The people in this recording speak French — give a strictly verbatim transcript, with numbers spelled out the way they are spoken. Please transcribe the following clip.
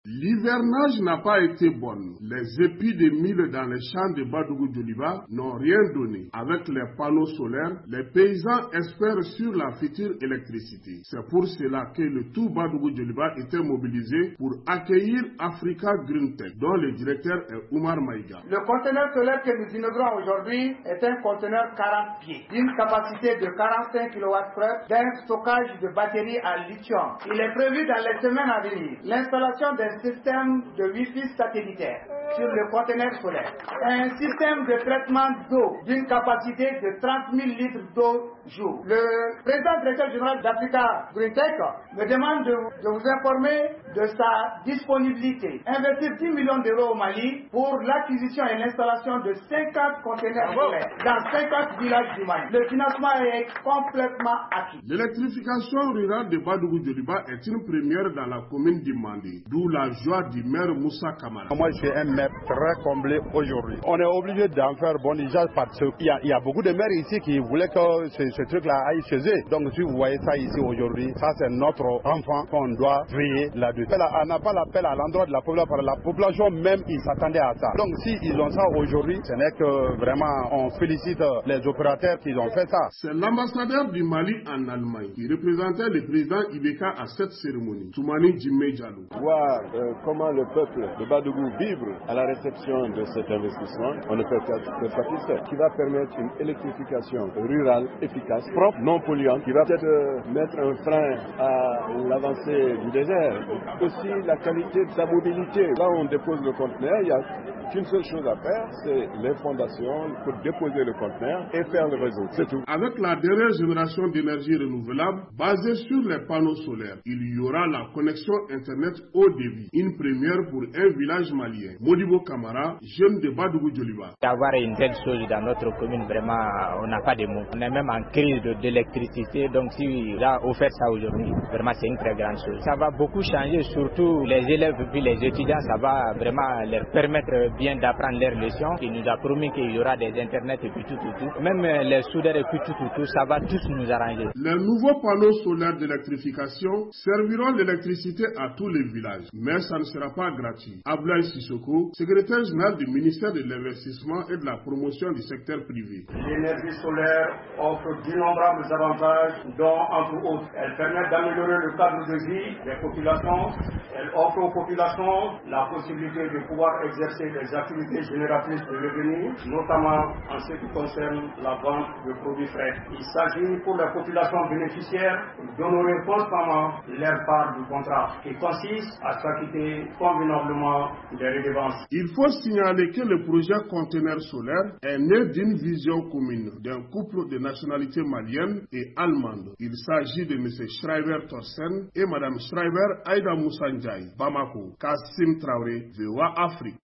L'hivernage n'a pas été bon. Les épis de mil dans les champs de Badougou-Djoliba n'ont rien donné. Avec les panneaux solaires, les paysans espèrent sur la future électricité. C'est pour cela que le tout Badougou-Djoliba était mobilisé pour accueillir Africa Green Tech, dont le directeur est Oumar Maïga. Le conteneur solaire que nous inaugurons aujourd'hui est un conteneur quarante pieds, d'une capacité de quarante-cinq kilowatts-crête, d'un stockage de batteries à lithium. Il est prévu dans les semaines à venir l'installation des système de Wi-Fi satellitaire sur le conteneur solaire. Un système de traitement d'eau d'une capacité de trente mille litres d'eau jour. Le président directeur général d'Africa Green Tech me demande de, de vous informer de sa disponibilité. Investir dix millions d'euros au Mali pour l'acquisition et l'installation de cinquante conteneurs solaires dans cinquante villages du Mali. Le financement est complètement acquis. L'électrification rurale de Badougou-Djoliba est une première dans la commune d'Imandé, d'où la joie du maire Moussa Kamara. Moi, je suis un maire très comblé aujourd'hui. On est obligé d'en faire bon usage parce qu'il y, a, il y a beaucoup de maires ici qui voulaient que ce, ce truc-là aille chez eux. Donc, si vous voyez ça ici aujourd'hui, ça c'est notre enfant qu'on doit veiller là-dessus. On n'a pas l'appel à l'endroit de la population, la population même, ils s'attendaient à ça. Donc, si ils ont ça aujourd'hui, ce n'est que vraiment, on félicite les opérateurs qui ont fait ça. C'est l'ambassadeur du Mali en Allemagne qui représentait le président Ibeka à cette cérémonie, Toumani Djimé Diallo. Voir euh, comment le peuple de Badougou vibre à la réception de cet investissement, on ne peut qu'être satisfait, qui va permettre une électrification rurale efficace, propre, non polluante, qui va peut-être euh, mettre un frein à l'avancée du désert. Aussi la qualité de sa mobilité. Là où on dépose le conteneur, il y a qu'une seule chose à faire, c'est les fondations pour déposer le conteneur et faire le réseau. C'est tout. Avec la dernière génération d'énergie renouvelable basée sur les panneaux solaires, il y aura la connexion Internet haut débit, une première pour un village malien. Modibo Kamara, jeune de Badougou-Djoliba. Avoir une telle chose dans notre commune, vraiment, on n'a pas de mots. On est même en crise d'électricité, donc si il a offert ça aujourd'hui, vraiment c'est une très grande chose. Ça va beaucoup changer, surtout les élèves et puis les étudiants, ça va vraiment leur permettre bien d'apprendre leurs leçons. Il nous a promis qu'il y aura des internets et puis tout, tout, tout. Même les soudeurs et puis tout, tout, tout, ça va tous nous arranger. Les nouveaux panneaux solaires d'électrification serviront l'électricité à tous les villages, mais ça ne sera pas gratuit. Ablaï Sissoko, secrétaire général du ministère de l'Investissement et de la Promotion du secteur privé. L'énergie solaire offre d'innombrables avantages, dont entre autres, elle permet d'améliorer le cadre de vie des populations. Elle offre aux populations la possibilité de pouvoir exercer des activités génératrices de revenus, notamment en ce qui concerne la vente de produits frais. Il s'agit pour les populations bénéficiaires d'honorer constamment leur part du contrat, qui consiste à s'acquitter convenablement des redevances. Il faut signaler que le projet conteneur solaire est né d'une vision commune d'un couple de nationalité malienne et allemande. Il s'agit de M. Schreiber Thorsen et Mme Schreiber Aïda Moussa Ndiaye. Bamako, Kassim Traoré, V O A Afrique.